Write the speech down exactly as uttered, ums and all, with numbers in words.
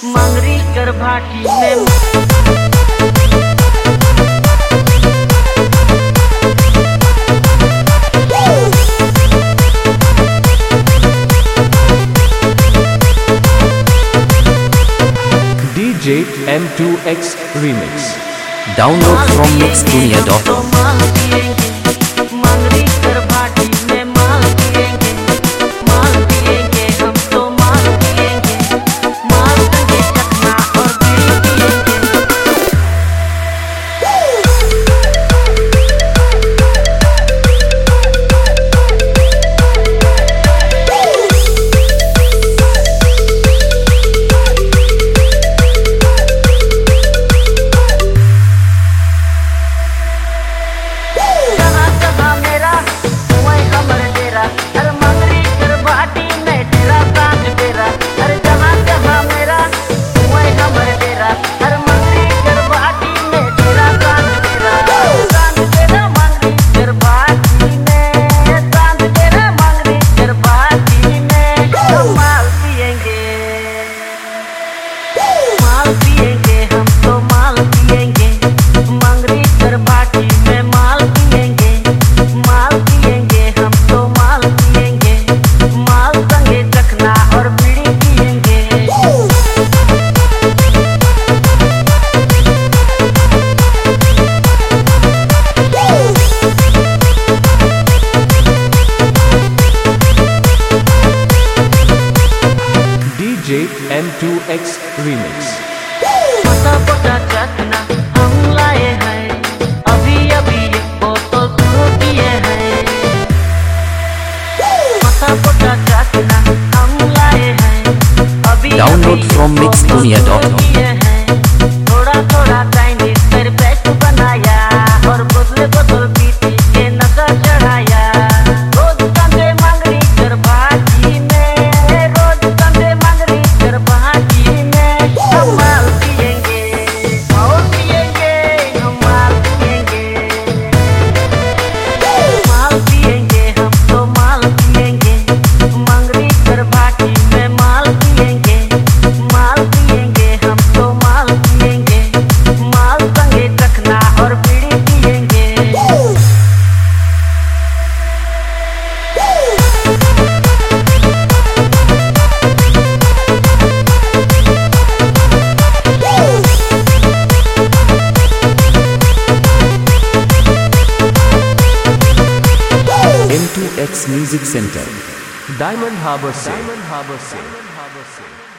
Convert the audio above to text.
मंगरी कर भाटी में D J M two X Remix. Download from mixdunia dot com. मंगरी कर भाटी में माल पिएंगे, माल पिएंगे हम तो माल पिएंगे, माल संगे चखना और बीड़ी पिएंगे। जहाँ जहाँ मेरा वहीं हमर डेरा, अरे मंगरी कर भाटी में डेरा सांझ बेरा। अरे जहाँ जहाँ मेरा वहीं हमर डेरा, अरे मंगरी कर भाटी में डेरा सांझ बेरा। सांझ बेरा मंगरी कर भाटी में, सांझ बेरा मंगरी कर भाटी में। तो माल पिएंगे, माल पिएंगे हम तो माल पिएंगे, मंगरी कर भाटी में माल पिएंगे, माल पिएंगे हम तो माल पिएंगे, माल संगे चखना और बीड़ी पिएंगे। D J M two X Remix. पता पता चखना हम लाए हैं, अभी अभी एक बोतल शुरू किए हैं। पता पता चखना हम लाए हैं, अभी Download अभी from एक बोतल mixdunia dot com. शुरू किए हैं। थोड़ा थोड़ा चाइनीज फिर बेस्ट बनाया और बोतल बोतल पीती के नशा चढ़ाया। रोज संडे मंगरी कर भाटी में, रोज संडे मंगरी कर भाटी में। हम माल पिएंगे, और पिएंगे, हम माल पिएंगे, माल पिएंगे हम तो माल पिएंगे, मंगरी कर भाटी में माल पिएंगे, माल पिएंगे हम तो माल पिएंगे, माल संगे चखना और बीड़ी पिएंगे। M two X Music Center. Diamond Harbor Sale. Diamond Harbor Sale.